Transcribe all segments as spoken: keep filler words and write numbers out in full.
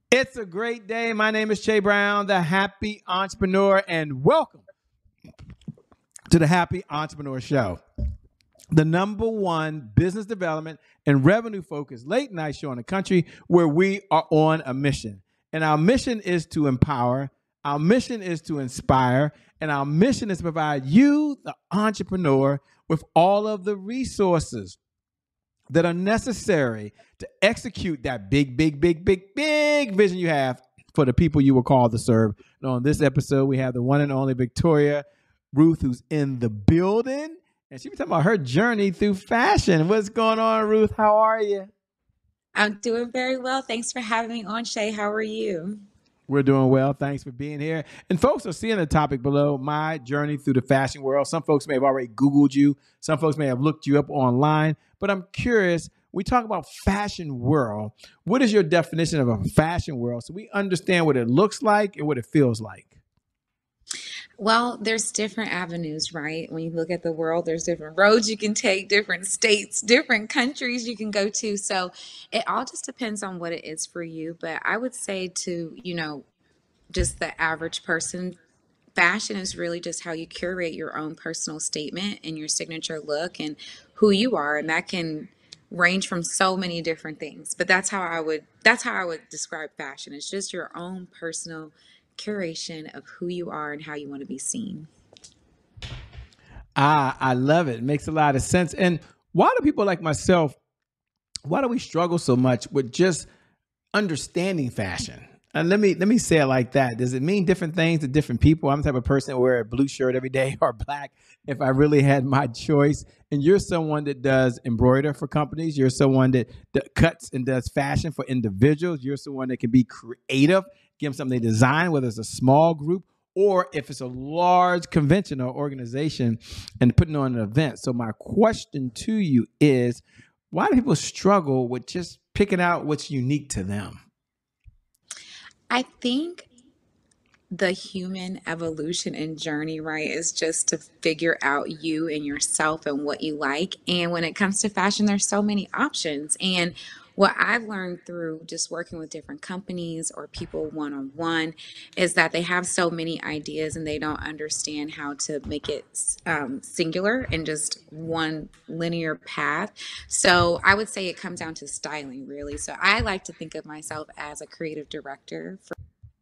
It's a great day. My name is Che Brown, the Happy Entrepreneur, and welcome to the Happy Entrepreneur Show, the number one business development and revenue focused late night show in the country where we are on a mission. And our mission is to empower, our mission is to inspire, and our mission is to provide you, the entrepreneur, with all of the resources that are necessary to execute that big, big, big, big, big vision you have for the people you were called to serve. And on this episode, we have the one and only Victoria Ruth, who's in the building. And she was talking about her journey through fashion. What's going on, Ruth? How are you? I'm doing very well. Thanks for having me on, Shay. How are you? We're doing well. Thanks for being here. And folks are seeing the topic below, my journey through the fashion world. Some folks may have already Googled you. Some folks may have looked you up online. But I'm curious, we talk about fashion world. What is your definition of a fashion world so we understand what it looks like and what it feels like? Well, there's different avenues, right? When you look at the world, there's different roads you can take, different states, different countries you can go to. So it all just depends on what it is for you. But I would say to, you know, just the average person, fashion is really just how you curate your own personal statement and your signature look and who you are. And that can range from so many different things. But that's how I would that's how I would describe fashion. It's just your own personal curation of who you are and how you want to be seen. Ah, I love it. It makes a lot of sense. And why do people like myself, why do we struggle so much with just understanding fashion? And let me let me say it like that. Does it mean different things to different people? I'm the type of person that wear a blue shirt every day or black if I really had my choice. And you're someone that does embroider for companies. You're someone that, that cuts and does fashion for individuals. You're someone that can be creative, give them something they design, whether it's a small group or if it's a large convention or organization and putting on an event. So my question to you is, why do people struggle with just picking out what's unique to them? I think the human evolution and journey, right, is just to figure out you and yourself and what you like. And when it comes to fashion, there's so many options. And what I've learned through just working with different companies or people one on one is that they have so many ideas and they don't understand how to make it um, singular and just one linear path. So I would say it comes down to styling, really. So I like to think of myself as a creative director for.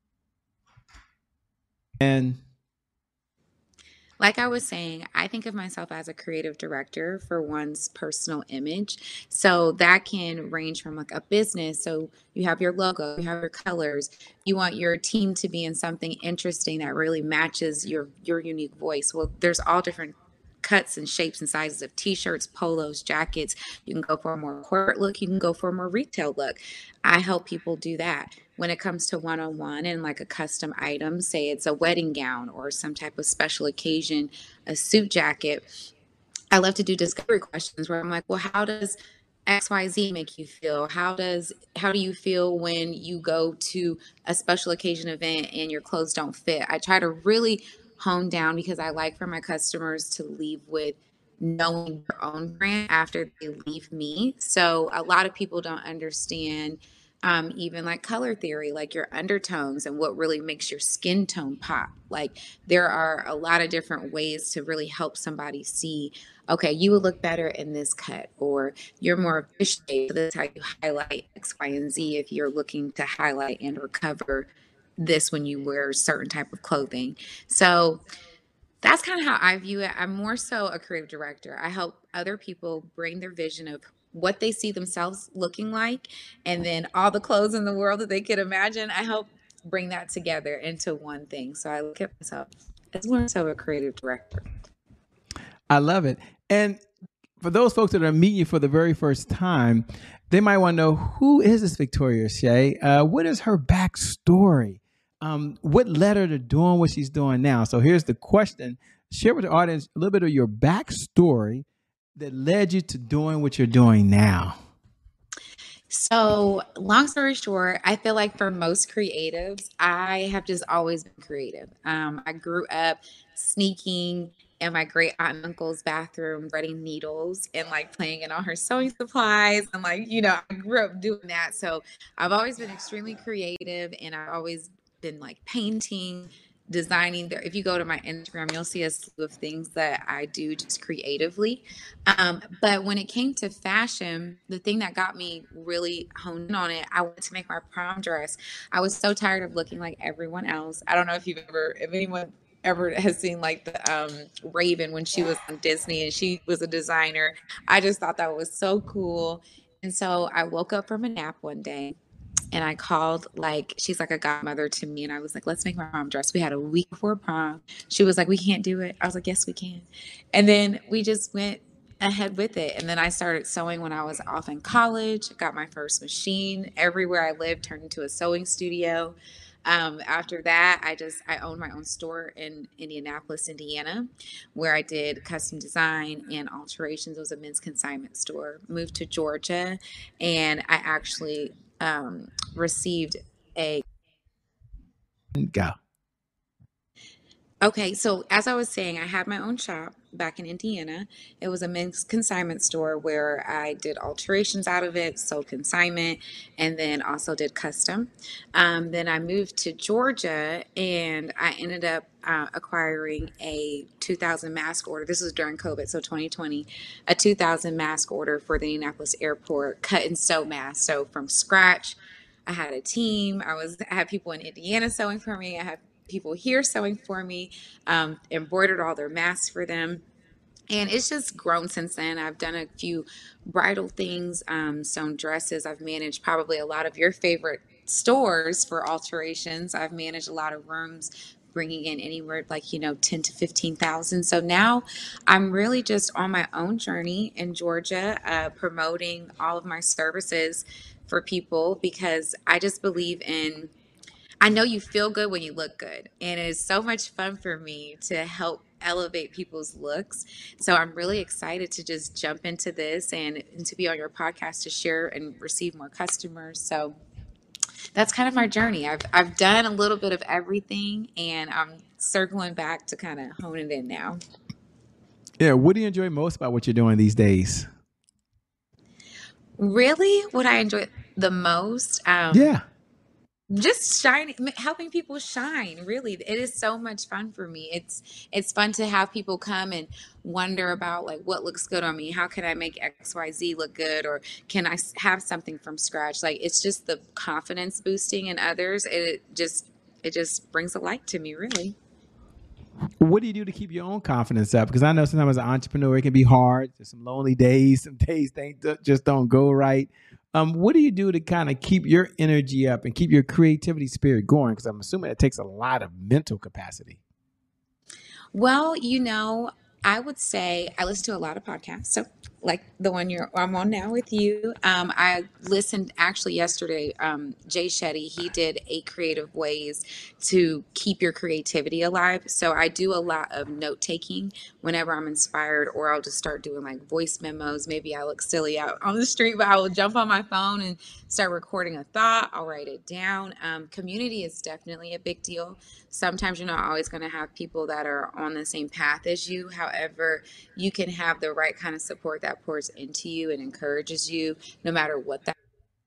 And Like I was saying, I think of myself as a creative director for one's personal image. So that can range from like a business. So you have your logo, you have your colors. You want your team to be in something interesting that really matches your your unique voice. Well, there's all different cuts and shapes and sizes of t-shirts, polos, jackets. You can go for a more corporate look, you can go for a more retail look. I help people do that. When it comes to one-on-one and like a custom item, say it's a wedding gown or some type of special occasion, a suit jacket, I love to do discovery questions where I'm like, well, how does X Y Z make you feel? How does how do you feel when you go to a special occasion event and your clothes don't fit? I try to really hone down because I like for my customers to leave with knowing their own brand after they leave me. So a lot of people don't understand um, even like color theory, like your undertones and what really makes your skin tone pop. Like there are a lot of different ways to really help somebody see, okay, you would look better in this cut, or you're more of this shade. So this is how you highlight X, Y, and Z if you're looking to highlight and recover this when you wear a certain type of clothing. So that's kind of how I view it. I'm more so a creative director. I help other people bring their vision of what they see themselves looking like, and then all the clothes in the world that they could imagine. I help bring that together into one thing. So I look at myself as more so a creative director. I love it. And for those folks that are meeting you for the very first time, they might want to know, who is this Victoria Shea? Uh, what is her backstory? Um, what led her to doing what she's doing now? So here's the question. Share with the audience a little bit of your backstory that led you to doing what you're doing now. So, long story short, I feel like for most creatives, I have just always been creative. Um, I grew up sneaking in my great aunt and uncle's bathroom threading needles and like playing in all her sewing supplies. And like, you know, I grew up doing that. So I've always been extremely creative and I've always been like painting, designing there. If you go to my Instagram, you'll see a slew of things that I do just creatively. Um, but when it came to fashion, the thing that got me really honed in on it, I wanted to make my prom dress. I was so tired of looking like everyone else. I don't know if you've ever, if anyone ever has seen like the um, Raven when she was on Disney and she was a designer. I just thought that was so cool. And so I woke up from a nap one day and I called, like, she's like a godmother to me. And I was like, let's make my prom dress. We had a week before prom. She was like, we can't do it. I was like, yes, we can. And then we just went ahead with it. And then I started sewing when I was off in college, got my first machine. Everywhere I lived turned into a sewing studio. Um, after that, I just, I owned my own store in Indianapolis, Indiana, where I did custom design and alterations. It was a men's consignment store. Moved to Georgia, and I actually um, received a. Go. Okay, so as I was saying, I had my own shop back in Indiana. It was a men's consignment store where I did alterations out of it, sold consignment, and then also did custom. Um, then I moved to Georgia and I ended up uh, acquiring a two thousand mask order. This was during COVID, so twenty twenty, a two thousand mask order for the Indianapolis airport, cut and sew masks. So from scratch, I had a team. I was I had people in Indiana sewing for me. I had people here sewing for me, um, embroidered all their masks for them. And it's just grown since then. I've done a few bridal things, um, sewn dresses. I've managed probably a lot of your favorite stores for alterations. I've managed a lot of rooms, bringing in anywhere like, you know, ten to fifteen thousand. So now I'm really just on my own journey in Georgia, uh, promoting all of my services for people because I just believe in I know you feel good when you look good. And it is so much fun for me to help elevate people's looks. So I'm really excited to just jump into this and, and to be on your podcast to share and receive more customers. So that's kind of my journey. I've I've done a little bit of everything and I'm circling back to kind of hone it in now. Yeah. What do you enjoy most about what you're doing these days? Really, what I enjoy the most? Um, Yeah. just shining, helping people shine. Really, it is so much fun for me. It's it's fun to have people come and wonder about like what looks good on me. How can I make X Y Z look good, or can I s- have something from scratch? Like it's just the confidence boosting in others. It just it just brings a light to me, really. What do you do to keep your own confidence up? Because I know sometimes as an entrepreneur, it can be hard. There's some lonely days, some days things do- just don't go right. Um, what do you do to kind of keep your energy up and keep your creativity spirit going? Because I'm assuming it takes a lot of mental capacity. Well, you know, I would say I listen to a lot of podcasts. So, like the one you're I'm on now with you. Um, I listened actually yesterday. Um, Jay Shetty, he did eight creative ways to keep your creativity alive. So I do a lot of note taking whenever I'm inspired, or I'll just start doing like voice memos. Maybe I look silly out on the street, but I will jump on my phone and start recording a thought. I'll write it down. Um, community is definitely a big deal. Sometimes you're not always going to have people that are on the same path as you. However, you can have the right kind of support that pours into you and encourages you no matter what that.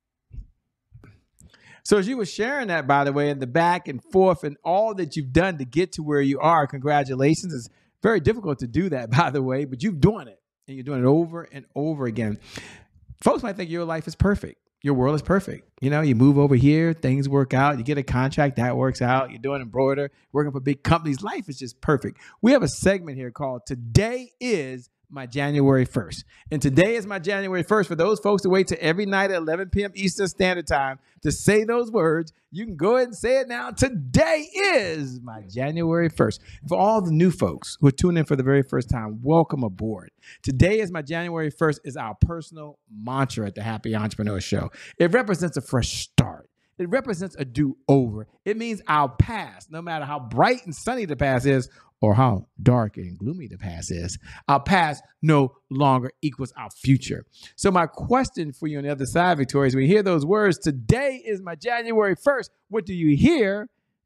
So as you were sharing that, by the way, in the back and forth and all that you've done to get to where you are, congratulations. It's very difficult to do that, by the way, but you're doing it and you're doing it over and over again. Folks might think your life is perfect. Your world is perfect. You know, you move over here, things work out. You get a contract, that works out. You're doing embroider, working for big companies. Life is just perfect. We have a segment here called Today is My January first. And today is my January first. For those folks who wait till every night at eleven p.m. Eastern Standard Time to say those words, you can go ahead and say it now. Today is my January first. For all the new folks who are tuning in for the very first time, welcome aboard. Today is my January first is our personal mantra at the Happy Entrepreneur Show. It represents a fresh start. It represents a do-over. It means our past, no matter how bright and sunny the past is or how dark and gloomy the past is, our past no longer equals our future. So my question for you on the other side, Victoria, is when you hear those words, today is my January first, what do you hear?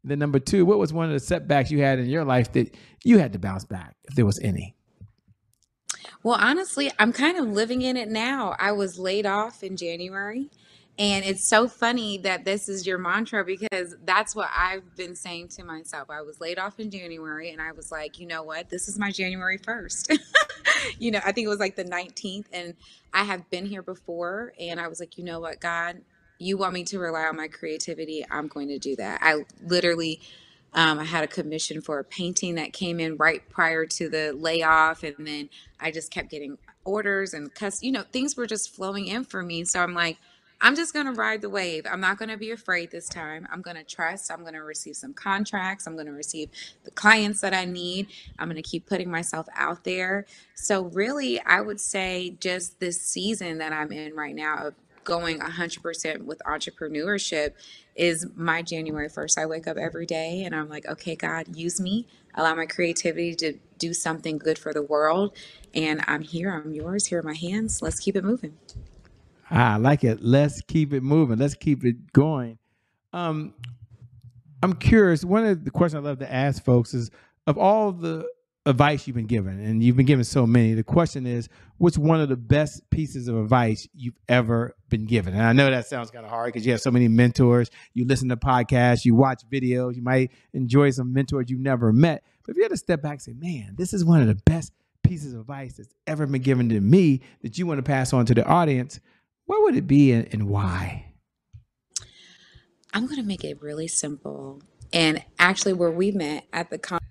And then number two, what was one of the setbacks you had in your life that you had to bounce back, if there was any? Well, honestly, I'm kind of living in it now. I was laid off in January. And it's so funny that this is your mantra because that's what I've been saying to myself. I was laid off in January and I was like, you know what? This is my January first. You know, I think it was like the nineteenth. And I have been here before. And I was like, you know what, God, you want me to rely on my creativity? I'm going to do that. I literally Um, I had a commission for a painting that came in right prior to the layoff. And then I just kept getting orders and cus, you know, things were just flowing in for me. So I'm like, I'm just going to ride the wave. I'm not going to be afraid this time. I'm going to trust. I'm going to receive some contracts. I'm going to receive the clients that I need. I'm going to keep putting myself out there. So really, I would say just this season that I'm in right now of going one hundred percent with entrepreneurship is my January first. I wake up every day and I'm like, okay, God, use me. Allow my creativity to do something good for the world. And I'm here. I'm yours. Here are my hands. Let's keep it moving. I like it. Let's keep it moving. Let's keep it going. Um, I'm curious. One of the questions I love to ask folks is, of all the advice you've been given, and you've been given so many, the question is, what's one of the best pieces of advice you've ever been given? And I know that sounds kind of hard because you have so many mentors. You listen to podcasts, you watch videos, you might enjoy some mentors you've never met. But if you had to step back and say, man, this is one of the best pieces of advice that's ever been given to me that you want to pass on to the audience, what would it be and, and why? I'm going to make it really simple. And actually, where we met at the con-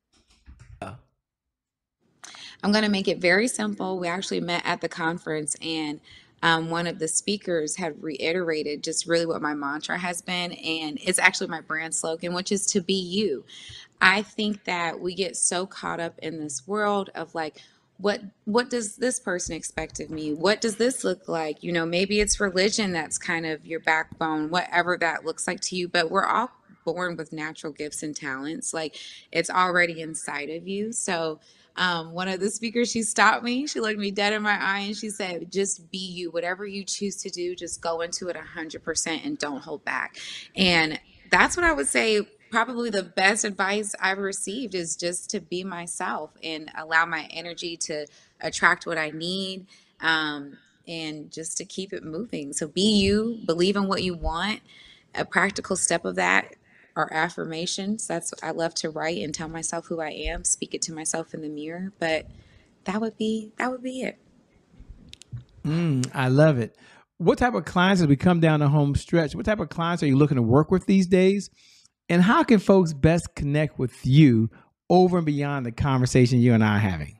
I'm going to make it very simple. We actually met at the conference, and um, one of the speakers had reiterated just really what my mantra has been. And it's actually my brand slogan, which is to be you. I think that we get so caught up in this world of like, what what does this person expect of me? What does this look like? You know, maybe it's religion that's kind of your backbone, whatever that looks like to you. But we're all born with natural gifts and talents. Like, it's already inside of you. So um, one of the speakers, she stopped me. She looked me dead in my eye and she said, just be you. Whatever you choose to do, just go into it one hundred percent and don't hold back. And that's what I would say. Probably the best advice I've received is just to be myself and allow my energy to attract what I need, um, and just to keep it moving. So be you, believe in what you want. A practical step of that are affirmations. That's what I love to write and tell myself who I am, speak it to myself in the mirror. But that would be that would be it. Mm, I love it. What type of clients, as we come down the home stretch, what type of clients are you looking to work with these days? And how can folks best connect with you over and beyond the conversation you and I are having?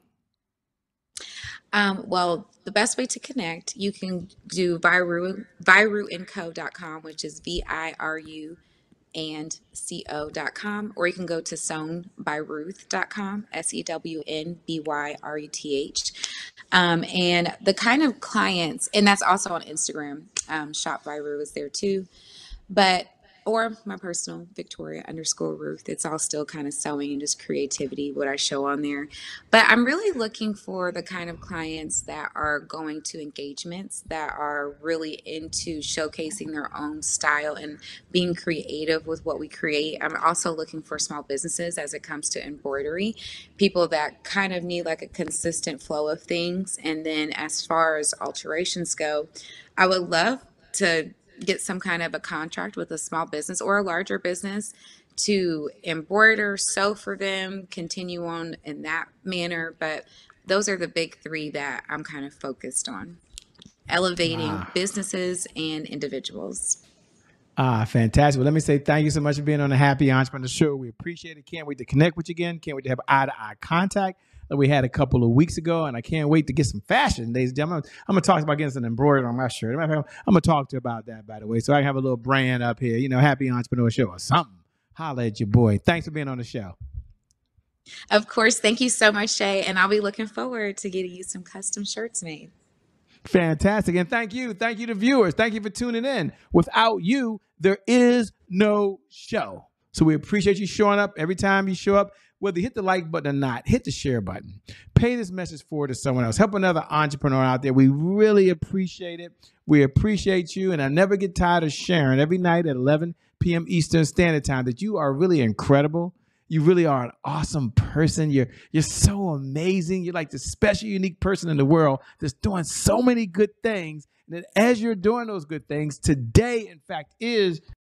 Um, well, the best way to connect, you can do Viru, viru and co dot com, which is V I R U and co dot com, or you can go to sewn by ruth dot com, S E W N B Y R U T H. Um, and the kind of clients, and that's also on Instagram, um, Shop by Ruth is there too. But or my personal Victoria underscore Ruth. It's all still kind of sewing and just creativity, what I show on there. But I'm really looking for the kind of clients that are going to engagements, that are really into showcasing their own style and being creative with what we create. I'm also looking for small businesses as it comes to embroidery, people that kind of need like a consistent flow of things. And then as far as alterations go, I would love to get some kind of a contract with a small business or a larger business to embroider, sew for them, continue on in that manner. But those are the big three that I'm kind of focused on, elevating ah. businesses and individuals. Ah, fantastic. Well, let me say thank you so much for being on the Happy Entrepreneur Show. We appreciate it. Can't wait to connect with you again. Can't wait to have eye-to-eye contact that we had a couple of weeks ago, and I can't wait to get some fashion, ladies and gentlemen. I'm going to talk about getting some embroidery on my shirt. I'm going to talk to you about that, by the way, so I can have a little brand up here, you know, Happy Entrepreneur Show or something. Holla at your boy. Thanks for being on the show. Of course. Thank you so much, Shay, and I'll be looking forward to getting you some custom shirts made. Fantastic. And thank you. Thank you to viewers. Thank you for tuning in. Without you, there is no show. So we appreciate you showing up every time you show up. whether you hit the like button or not, hit the share button. Pay this message forward to someone else. Help another entrepreneur out there. We really appreciate it. We appreciate you. And I never get tired of sharing every night at eleven p.m. Eastern Standard Time that you are really incredible. You really are an awesome person. You're you're so amazing. You're like the special, unique person in the world that's doing so many good things. And that as you're doing those good things, today, in fact, is